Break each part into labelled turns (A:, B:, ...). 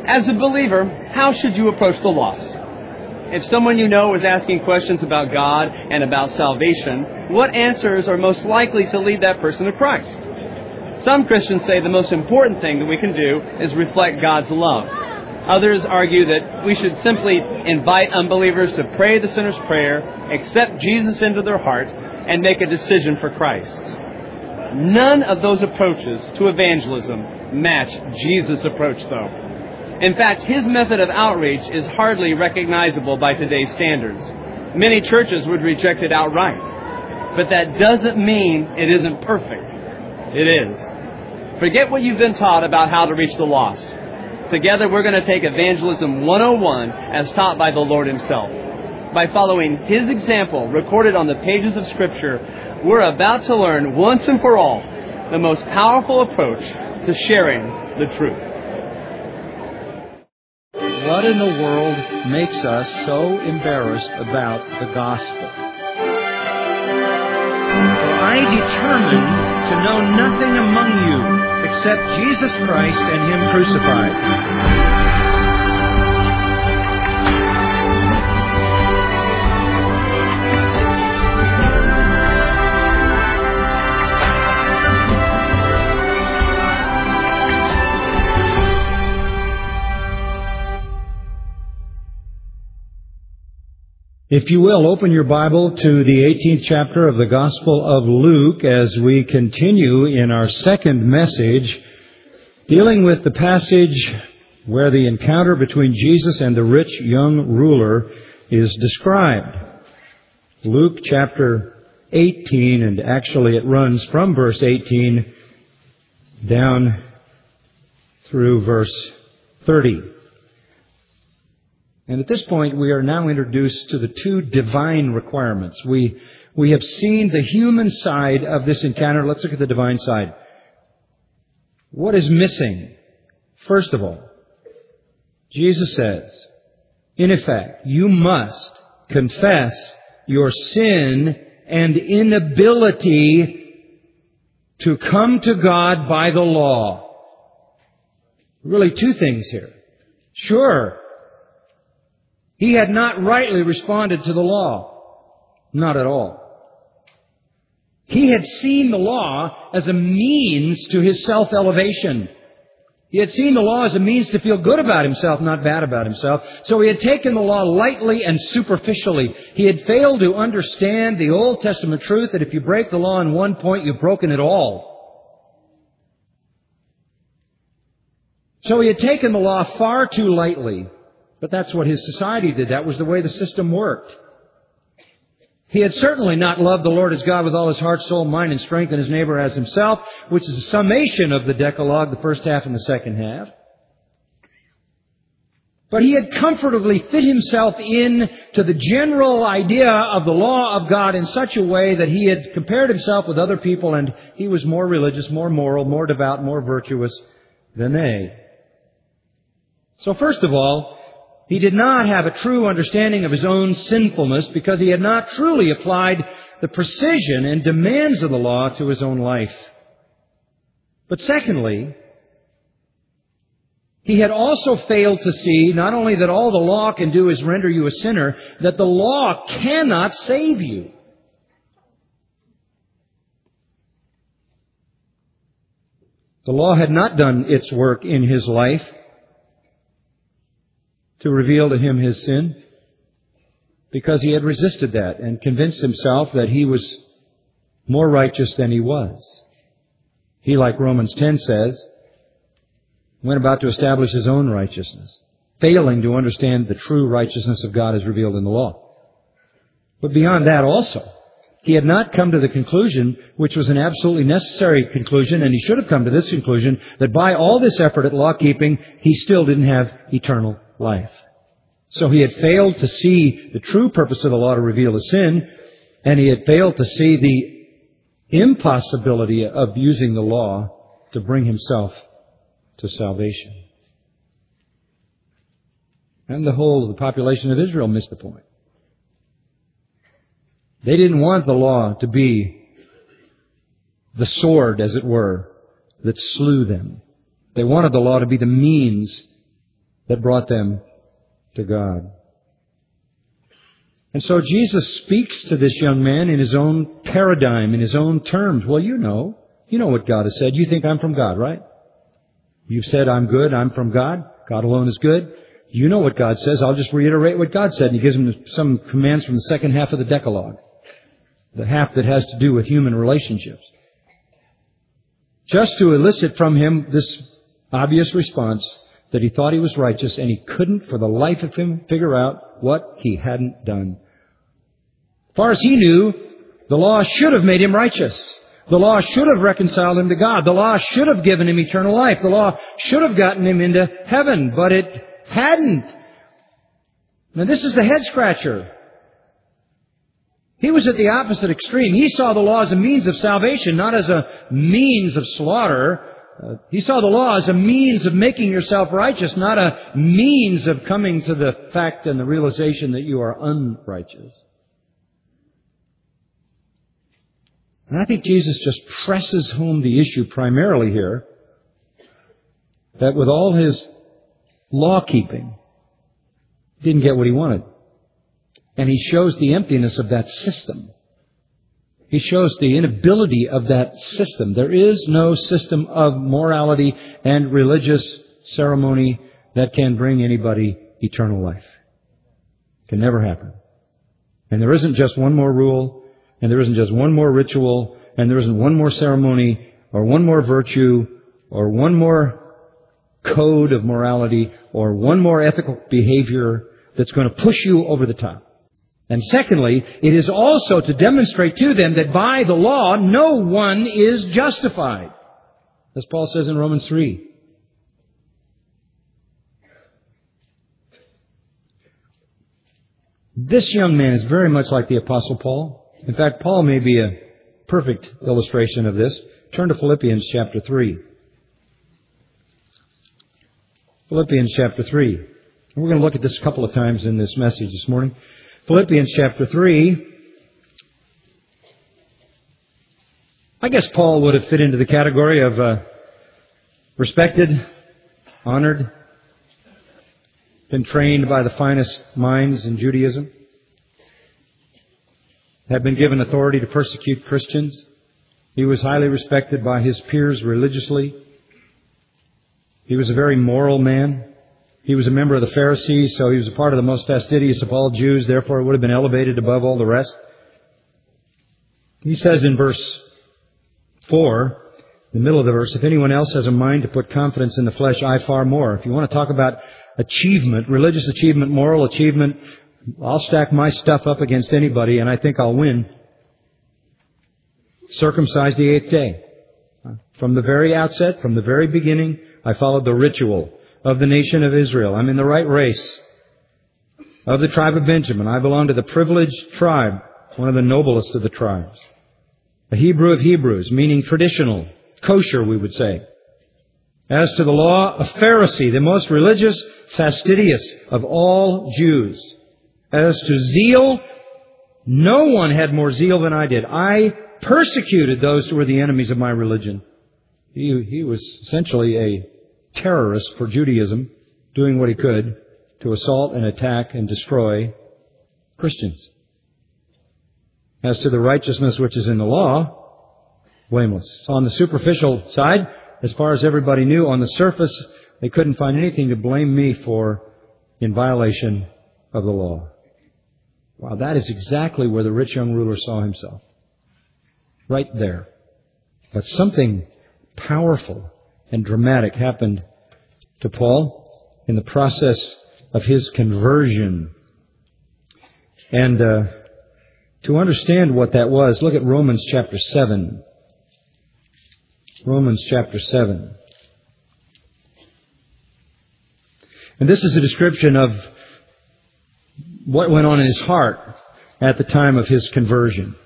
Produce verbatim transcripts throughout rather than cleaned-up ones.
A: As a believer, how should you approach the lost? If someone you know is asking questions about God and about salvation, what answers are most likely to lead that person to Christ? Some Christians say the most important thing that we can do is reflect God's love. Others argue that we should simply invite unbelievers to pray the sinner's prayer, accept Jesus into their heart, and make a decision for Christ. None of those approaches to evangelism match Jesus' approach, though. In fact, his method of outreach is hardly recognizable by today's standards. Many churches would reject it outright. But that doesn't mean it isn't perfect. It is. Forget what you've been taught about how to reach the lost. Together, we're going to take Evangelism one oh one as taught by the Lord himself. By following his example recorded on the pages of Scripture, we're about to learn once and for all the most powerful approach to sharing the truth.
B: What in the world makes us so embarrassed about the gospel? For I determined to know nothing among you except Jesus Christ and him crucified. If you will, open your Bible to the eighteenth chapter of the Gospel of Luke as we continue in our second message, dealing with the passage where the encounter between Jesus and the rich young ruler is described. Luke chapter eighteen, and actually it runs from verse eighteen down through verse thirty. And at this point, we are now introduced to the two divine requirements. We, we have seen the human side of this encounter. Let's look at the divine side. What is missing? First of all, Jesus says, in effect, you must confess your sin and inability to come to God by the law. Really two things here. Sure, he had not rightly responded to the law. Not at all. He had seen the law as a means to his self-elevation. He had seen the law as a means to feel good about himself, not bad about himself. So he had taken the law lightly and superficially. He had failed to understand the Old Testament truth that if you break the law in one point, you've broken it all. So he had taken the law far too lightly. But that's what his society did. That was the way the system worked. He had certainly not loved the Lord his God with all his heart, soul, mind, and strength, and his neighbor as himself, which is a summation of the Decalogue, the first half and the second half. But he had comfortably fit himself in to the general idea of the law of God in such a way that he had compared himself with other people, and he was more religious, more moral, more devout, more virtuous than they. So first of all, he did not have a true understanding of his own sinfulness because he had not truly applied the precision and demands of the law to his own life. But secondly, he had also failed to see not only that all the law can do is render you a sinner, that the law cannot save you. The law had not done its work in his life to reveal to him his sin, because he had resisted that and convinced himself that he was more righteous than he was. He, like Romans ten says, went about to establish his own righteousness, failing to understand the true righteousness of God as revealed in the law. But beyond that also, he had not come to the conclusion, which was an absolutely necessary conclusion, and he should have come to this conclusion, that by all this effort at law-keeping, he still didn't have eternal life. So he had failed to see the true purpose of the law to reveal the sin, and he had failed to see the impossibility of using the law to bring himself to salvation. And the whole of the population of Israel missed the point. They didn't want the law to be the sword, as it were, that slew them. They wanted the law to be the means that brought them to God. And so Jesus speaks to this young man in his own paradigm, in his own terms. Well, you know. You know what God has said. You think I'm from God, right? You've said I'm good, I'm from God. God alone is good. You know what God says. I'll just reiterate what God said. And He gives him some commands from the second half of the Decalogue. The half that has to do with human relationships. Just to elicit from him this obvious response that he thought he was righteous and he couldn't for the life of him figure out what he hadn't done. As far as he knew, the law should have made him righteous. The law should have reconciled him to God. The law should have given him eternal life. The law should have gotten him into heaven, but it hadn't. Now this is the head scratcher. He was at the opposite extreme. He saw the law as a means of salvation, not as a means of slaughter. Uh, he saw the law as a means of making yourself righteous, not a means of coming to the fact and the realization that you are unrighteous. And I think Jesus just presses home the issue primarily here that with all his law-keeping, he didn't get what he wanted. And he shows the emptiness of that system. He shows the inability of that system. There is no system of morality and religious ceremony that can bring anybody eternal life. It can never happen. And there isn't just one more rule, and there isn't just one more ritual, and there isn't one more ceremony, or one more virtue, or one more code of morality, or one more ethical behavior that's going to push you over the top. And secondly, it is also to demonstrate to them that by the law, no one is justified. As Paul says in Romans three. This young man is very much like the Apostle Paul. In fact, Paul may be a perfect illustration of this. Turn to Philippians chapter three. Philippians chapter three. We're going to look at this a couple of times in this message this morning. Philippians chapter three. I guess Paul would have fit into the category of uh, respected, honored, been trained by the finest minds in Judaism, had been given authority to persecute Christians. He was highly respected by his peers religiously. He was a very moral man. He was a member of the Pharisees, so he was a part of the most fastidious of all Jews. Therefore, he would have been elevated above all the rest. He says in verse four, the middle of the verse, if anyone else has a mind to put confidence in the flesh, I far more. If you want to talk about achievement, religious achievement, moral achievement, I'll stack my stuff up against anybody and I think I'll win. Circumcise the eighth day. From the very outset, from the very beginning, I followed the ritual of the nation of Israel. I'm in the right race. Of the tribe of Benjamin, I belong to the privileged tribe, one of the noblest of the tribes. A Hebrew of Hebrews, meaning traditional, kosher, we would say. As to the law, a Pharisee, the most religious, fastidious of all Jews. As to zeal, no one had more zeal than I did. I persecuted those who were the enemies of my religion. He, he was essentially a terrorist for Judaism, doing what he could to assault and attack and destroy Christians. As to the righteousness which is in the law, blameless. So on the superficial side, as far as everybody knew, on the surface, they couldn't find anything to blame me for in violation of the law. Wow, that is exactly where the rich young ruler saw himself. Right there. But something powerful and dramatic happened to Paul in the process of his conversion. And uh, to understand what that was, look at Romans chapter seven. Romans chapter seven. And this is a description of what went on in his heart at the time of his conversion.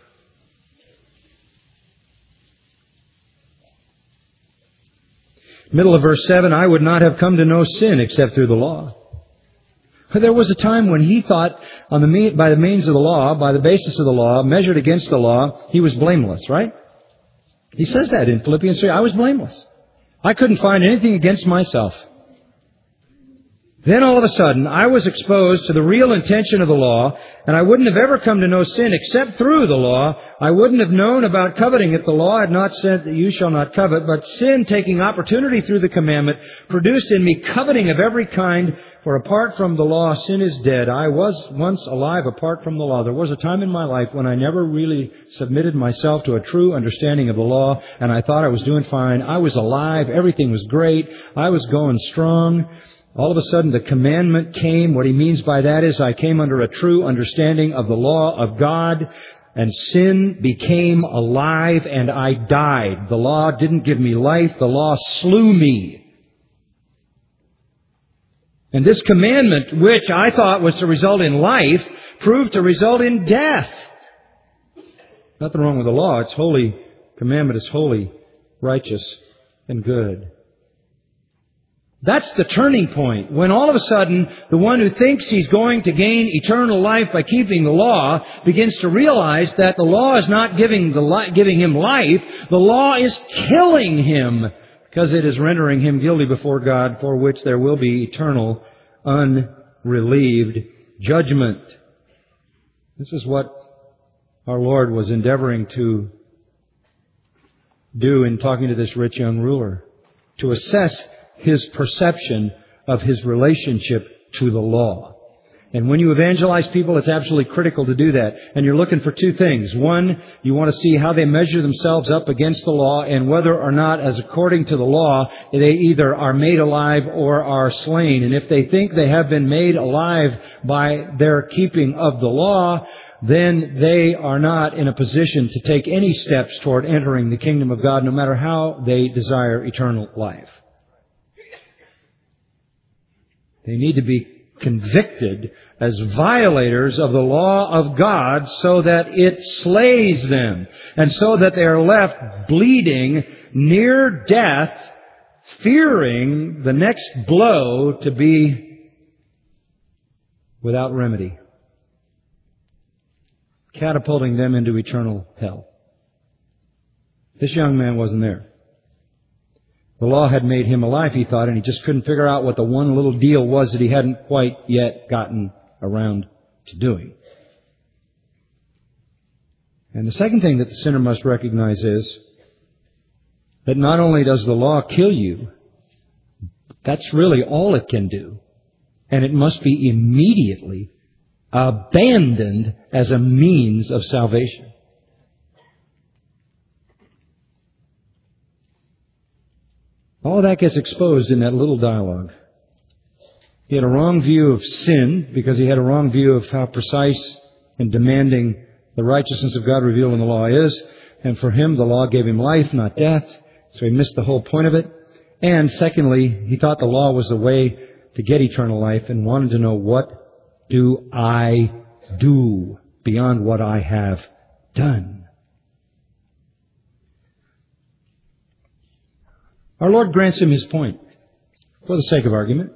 B: Middle of verse seven, I would not have come to know sin except through the law. But there was a time when he thought on the by the means of the law, by the basis of the law, measured against the law, he was blameless, right? He says that in Philippians three, I was blameless. I couldn't find anything against myself. Then all of a sudden, I was exposed to the real intention of the law, and I wouldn't have ever come to know sin except through the law. I wouldn't have known about coveting if the law had not said that you shall not covet. But sin, taking opportunity through the commandment, produced in me coveting of every kind. For apart from the law, sin is dead. I was once alive apart from the law. There was a time in my life when I never really submitted myself to a true understanding of the law, and I thought I was doing fine. I was alive. Everything was great. I was going strong. All of a sudden, the commandment came. What he means by that is I came under a true understanding of the law of God, and sin became alive, and I died. The law didn't give me life. The law slew me. And this commandment, which I thought was to result in life, proved to result in death. Nothing wrong with the law. It's holy. Commandment is holy, righteous, and good. That's the turning point. When all of a sudden, the one who thinks he's going to gain eternal life by keeping the law begins to realize that the law is not giving the li- giving him life. The law is killing him because it is rendering him guilty before God, for which there will be eternal, unrelieved judgment. This is what our Lord was endeavoring to do in talking to this rich young ruler, to assess his perception of his relationship to the law. And when you evangelize people, it's absolutely critical to do that. And you're looking for two things. One, you want to see how they measure themselves up against the law and whether or not, as according to the law, they either are made alive or are slain. And if they think they have been made alive by their keeping of the law, then they are not in a position to take any steps toward entering the kingdom of God, no matter how they desire eternal life. They need to be convicted as violators of the law of God so that it slays them and so that they are left bleeding near death, fearing the next blow to be without remedy, catapulting them into eternal hell. This young man wasn't there. The law had made him alive, he thought, and he just couldn't figure out what the one little deal was that he hadn't quite yet gotten around to doing. And the second thing that the sinner must recognize is that not only does the law kill you, that's really all it can do. And it must be immediately abandoned as a means of salvation. All of that gets exposed in that little dialogue. He had a wrong view of sin because he had a wrong view of how precise and demanding the righteousness of God revealed in the law is. And for him, the law gave him life, not death. So he missed the whole point of it. And secondly, he thought the law was the way to get eternal life and wanted to know, what do I do beyond what I have done? Our Lord grants him his point for the sake of argument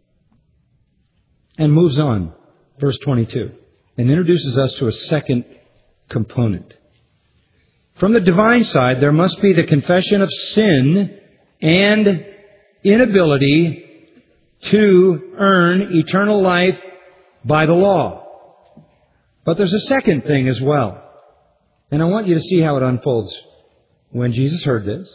B: and moves on, verse twenty-two, and introduces us to a second component. From the divine side, there must be the confession of sin and inability to earn eternal life by the law. But there's a second thing as well. And I want you to see how it unfolds. When Jesus heard this,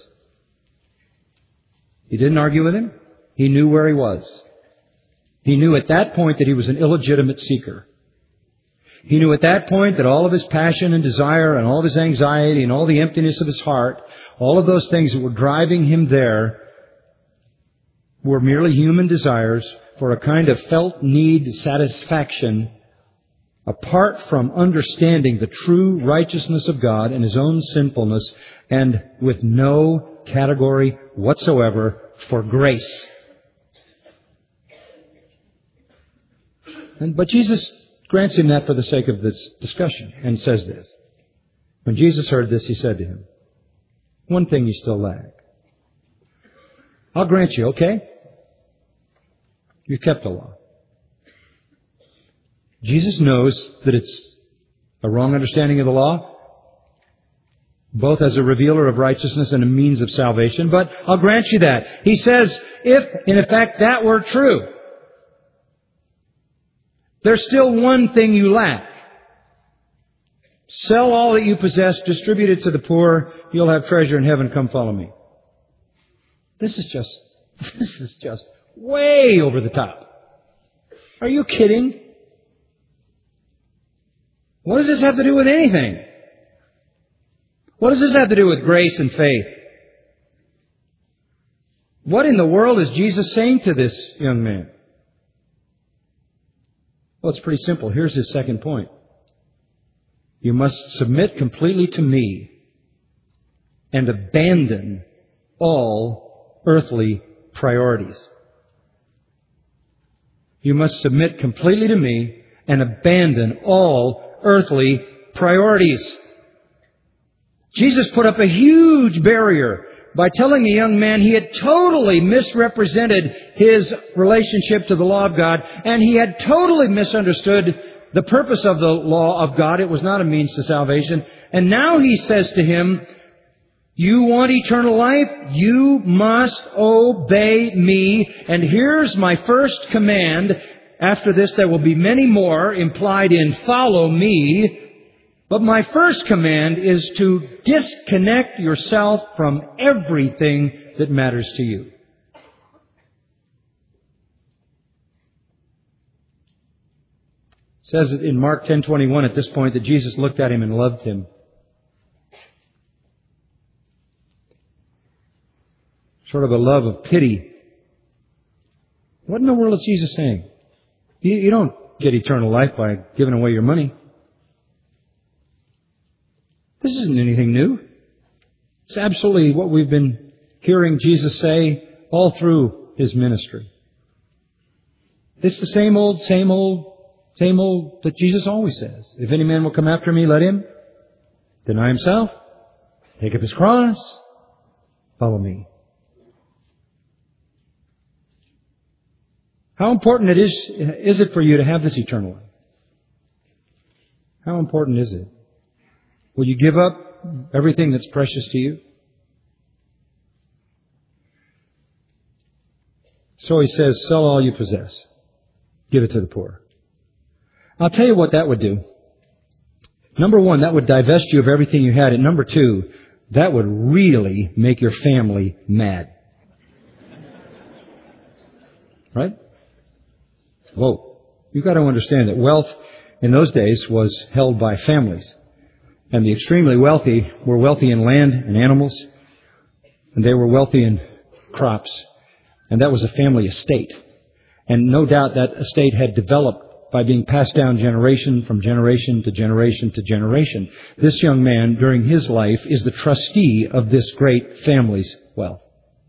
B: he didn't argue with him. He knew where he was. He knew at that point that he was an illegitimate seeker. He knew at that point that all of his passion and desire and all of his anxiety and all the emptiness of his heart, all of those things that were driving him there were merely human desires for a kind of felt need satisfaction apart from understanding the true righteousness of God and his own sinfulness, and with no category whatsoever for grace. And, but Jesus grants him that for the sake of this discussion and says this. When Jesus heard this, he said to him, one thing you still lack. I'll grant you, okay? You've kept the law. Jesus knows that it's a wrong understanding of the law, both as a revealer of righteousness and a means of salvation, but I'll grant you that. He says, if in effect that were true, There's still one thing you lack. Sell all that you possess, distribute it to the poor, you'll have treasure in heaven, come follow me. This is just, this is just way over the top. Are you kidding? What does this have to do with anything? What does this have to do with grace and faith? What in the world is Jesus saying to this young man? Well, it's pretty simple. Here's his second point. You must submit completely to me and abandon all earthly priorities. You must submit completely to me and abandon all earthly priorities. Jesus put up a huge barrier by telling the young man he had totally misrepresented his relationship to the law of God, and he had totally misunderstood the purpose of the law of God. It was not a means to salvation. And now he says to him, you want eternal life? You must obey me. And here's my first command. After this, there will be many more implied in follow me. But my first command is to disconnect yourself from everything that matters to you. It says in Mark ten twenty-one at this point that Jesus looked at him and loved him. Sort of a love of pity. What in the world is Jesus saying? You, you don't get eternal life by giving away your money. This isn't anything new. It's absolutely what we've been hearing Jesus say all through His ministry. It's the same old, same old, same old that Jesus always says. If any man will come after me, let him deny himself, take up his cross, follow me. How important it is, is it for you to have this eternal life? How important is it? Will you give up everything that's precious to you? So he says, sell all you possess. Give it to the poor. I'll tell you what that would do. Number one, that would divest you of everything you had. And number two, that would really make your family mad. Right? Whoa. You've got to understand that wealth in those days was held by families. And the extremely wealthy were wealthy in land and animals, and they were wealthy in crops. And that was a family estate. And no doubt that estate had developed by being passed down generation from generation to generation to generation. This young man, during his life, is the trustee of this great family's wealth.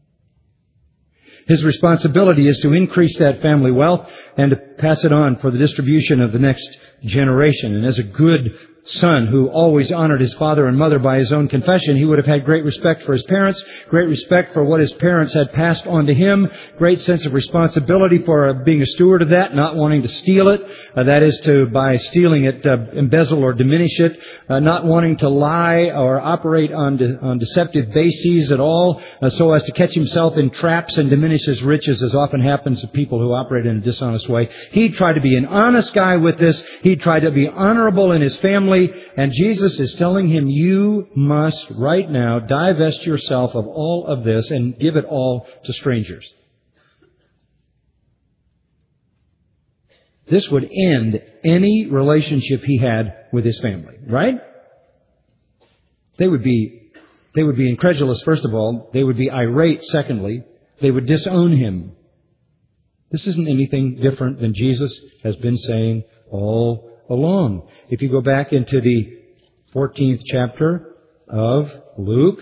B: His responsibility is to increase that family wealth and to pass it on for the distribution of the next generation. And as a good son who always honored his father and mother by his own confession, he would have had great respect for his parents, great respect for what his parents had passed on to him, great sense of responsibility for uh, being a steward of that, not wanting to steal it, uh, that is to, by stealing it, uh, embezzle or diminish it, uh, not wanting to lie or operate on, de- on deceptive bases at all, uh, so as to catch himself in traps and diminish his riches, as often happens to people who operate in a dishonest way. He tried to be an honest guy with this. He tried to be honorable in his family. And Jesus is telling him, you must right now divest yourself of all of this and give it all to strangers. This would end any relationship he had with his family, right? They would be, they would be incredulous, first of all. They would be irate, secondly. They would disown him. This isn't anything different than Jesus has been saying all along. If you go back into the fourteenth chapter of Luke,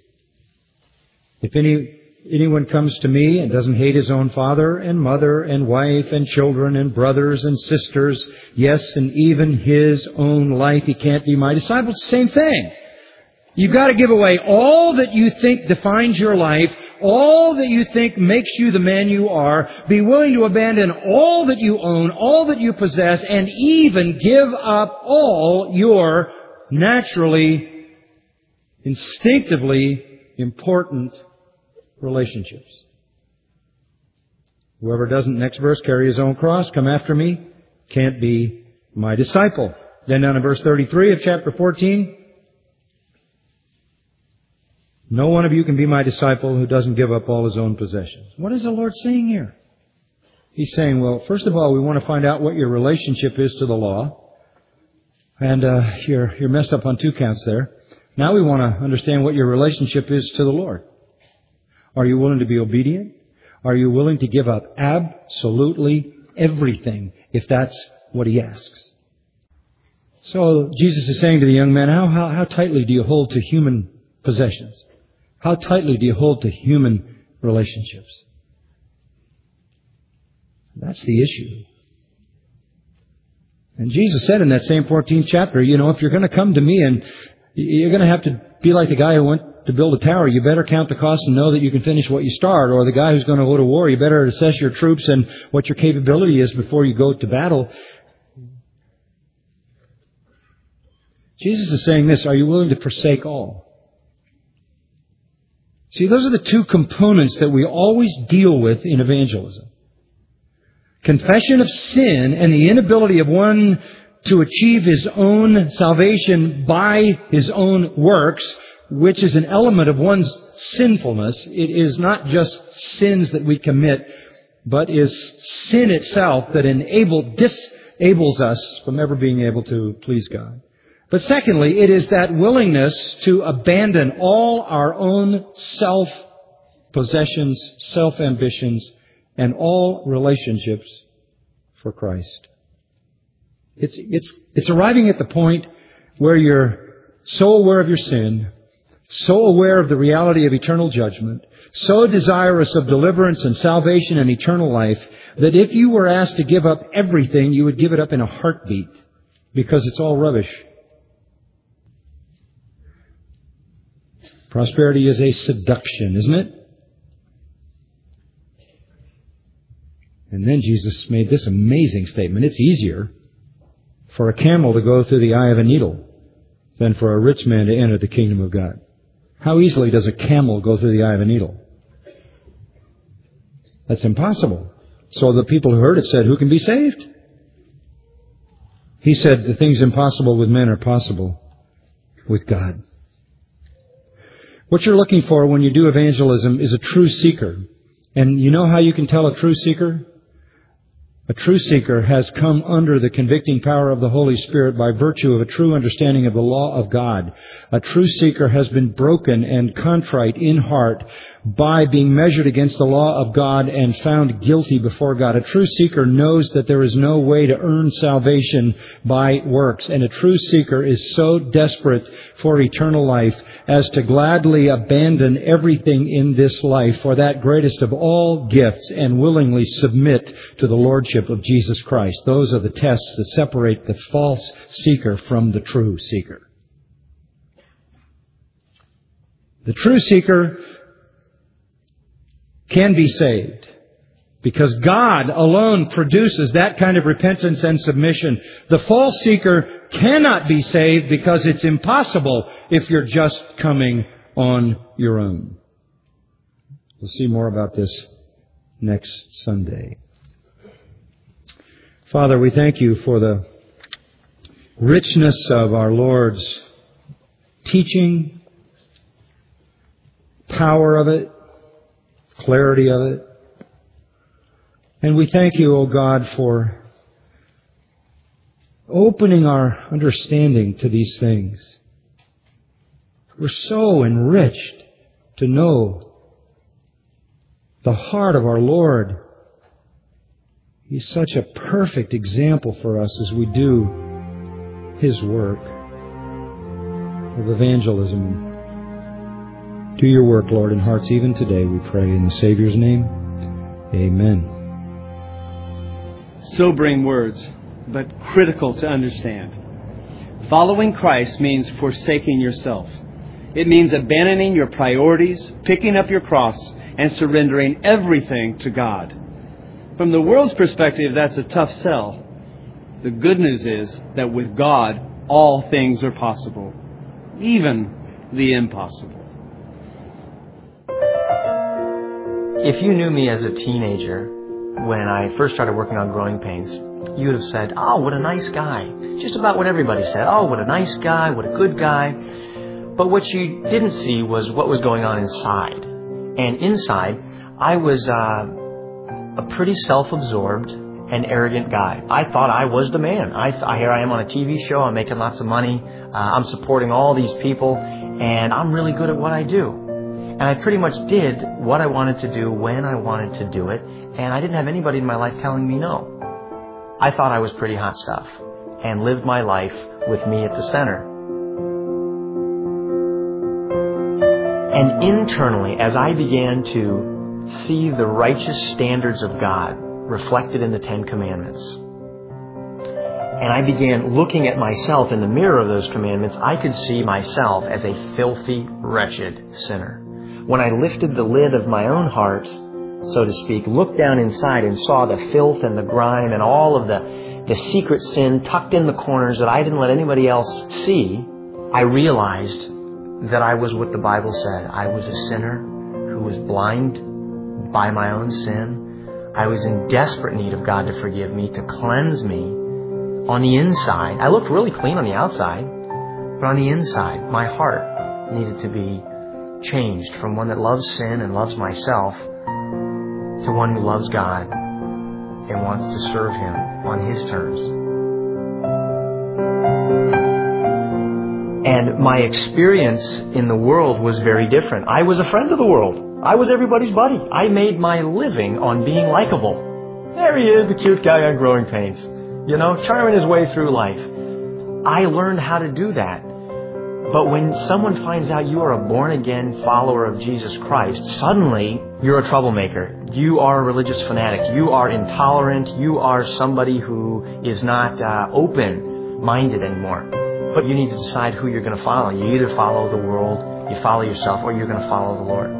B: if any anyone comes to me and doesn't hate his own father and mother and wife and children and brothers and sisters, yes, and even his own life, he can't be my disciple. It's the same thing. You've got to give away all that you think defines your life, all that you think makes you the man you are. Be willing to abandon all that you own, all that you possess, and even give up all your naturally, instinctively important relationships. Whoever doesn't, next verse, carry his own cross, come after me, can't be my disciple. Then down in verse thirty-three of chapter fourteen, no one of you can be my disciple who doesn't give up all his own possessions. What is the Lord saying here? He's saying, well, first of all, we want to find out what your relationship is to the law. And uh, you're, you're messed up on two counts there. Now we want to understand what your relationship is to the Lord. Are you willing to be obedient? Are you willing to give up absolutely everything if that's what He asks? So Jesus is saying to the young man, how, how, how tightly do you hold to human possessions? How tightly do you hold to human relationships? That's the issue. And Jesus said in that same fourteenth chapter, you know, if you're going to come to me and you're going to have to be like the guy who went to build a tower, you better count the cost and know that you can finish what you start. Or the guy who's going to go to war, you better assess your troops and what your capability is before you go to battle. Jesus is saying this, are you willing to forsake all? See, those are the two components that we always deal with in evangelism. Confession of sin and the inability of one to achieve his own salvation by his own works, which is an element of one's sinfulness. It is not just sins that we commit, but is sin itself that enable, disables us from ever being able to please God. But secondly, it is that willingness to abandon all our own self-possessions, self-ambitions, and all relationships for Christ. It's, it's, it's arriving at the point where you're so aware of your sin, so aware of the reality of eternal judgment, so desirous of deliverance and salvation and eternal life, that if you were asked to give up everything, you would give it up in a heartbeat, because it's all rubbish. Prosperity is a seduction, isn't it? And then Jesus made this amazing statement. It's easier for a camel to go through the eye of a needle than for a rich man to enter the kingdom of God. How easily does a camel go through the eye of a needle? That's impossible. So the people who heard it said, who can be saved? He said, the things impossible with men are possible with God. What you're looking for when you do evangelism is a true seeker. And you know how you can tell a true seeker? A true seeker has come under the convicting power of the Holy Spirit by virtue of a true understanding of the law of God. A true seeker has been broken and contrite in heart by being measured against the law of God and found guilty before God. A true seeker knows that there is no way to earn salvation by works. And a true seeker is so desperate for eternal life as to gladly abandon everything in this life for that greatest of all gifts and willingly submit to the Lordship of Jesus Christ. Those are the tests that separate the false seeker from the true seeker. The true seeker can be saved because God alone produces that kind of repentance and submission. The false seeker cannot be saved because it's impossible if you're just coming on your own. We'll see more about this next Sunday. Father, we thank You for the richness of our Lord's teaching, power of it, clarity of it. And we thank You, O God, for opening our understanding to these things. We're so enriched to know the heart of our Lord. He's such a perfect example for us as we do His work of evangelism. Do Your work, Lord, in hearts even today, we pray in the Savior's name. Amen.
A: Sobering words, but critical to understand. Following Christ means forsaking yourself. It means abandoning your priorities, picking up your cross, and surrendering everything to God. From the world's perspective, that's a tough sell. The good news is that with God, all things are possible, even the impossible.
C: If you knew me as a teenager, when I first started working on Growing Pains, you would have said, oh, what a nice guy. Just about what everybody said. Oh, what a nice guy, what a good guy. But what you didn't see was what was going on inside. And inside, I was uh, a pretty self-absorbed and arrogant guy. I thought I was the man. I th- Here I am on a T V show. I'm making lots of money. Uh, I'm supporting all these people. And I'm really good at what I do. And I pretty much did what I wanted to do when I wanted to do it. And I didn't have anybody in my life telling me no. I thought I was pretty hot stuff and lived my life with me at the center. And internally, as I began to see the righteous standards of God reflected in the Ten Commandments, and I began looking at myself in the mirror of those commandments, I could see myself as a filthy, wretched sinner. When I lifted the lid of my own heart, so to speak, looked down inside and saw the filth and the grime and all of the, the secret sin tucked in the corners that I didn't let anybody else see, I realized that I was what the Bible said. I was a sinner who was blind by my own sin. I was in desperate need of God to forgive me, to cleanse me on the inside. I looked really clean on the outside, but on the inside, my heart needed to be changed from one that loves sin and loves myself to one who loves God and wants to serve Him on His terms. And my experience in the world was very different. I was a friend of the world. I was everybody's buddy. I made my living on being likable. There he is, the cute guy on Growing Pains. You know, charming his way through life. I learned how to do that. But when someone finds out you are a born-again follower of Jesus Christ, suddenly you're a troublemaker. You are a religious fanatic. You are intolerant. You are somebody who is not uh, open-minded anymore. But you need to decide who you're going to follow. You either follow the world, you follow yourself, or you're going to follow the Lord.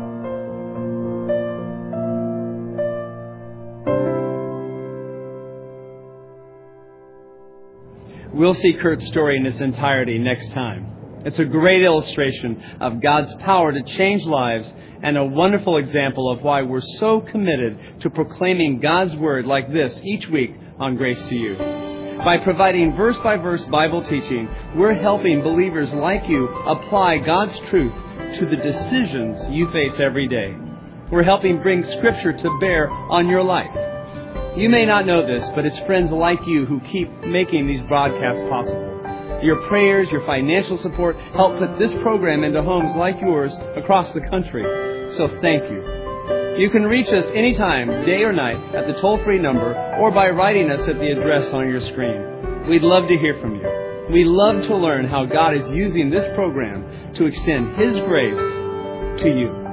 A: We'll see Kurt's story in its entirety next time. It's a great illustration of God's power to change lives and a wonderful example of why we're so committed to proclaiming God's Word like this each week on Grace to You. By providing verse-by-verse Bible teaching, we're helping believers like you apply God's truth to the decisions you face every day. We're helping bring Scripture to bear on your life. You may not know this, but it's friends like you who keep making these broadcasts possible. Your prayers, your financial support help put this program into homes like yours across the country. So thank you. You can reach us anytime, day or night, at the toll-free number or by writing us at the address on your screen. We'd love to hear from you. We love to learn how God is using this program to extend His grace to you.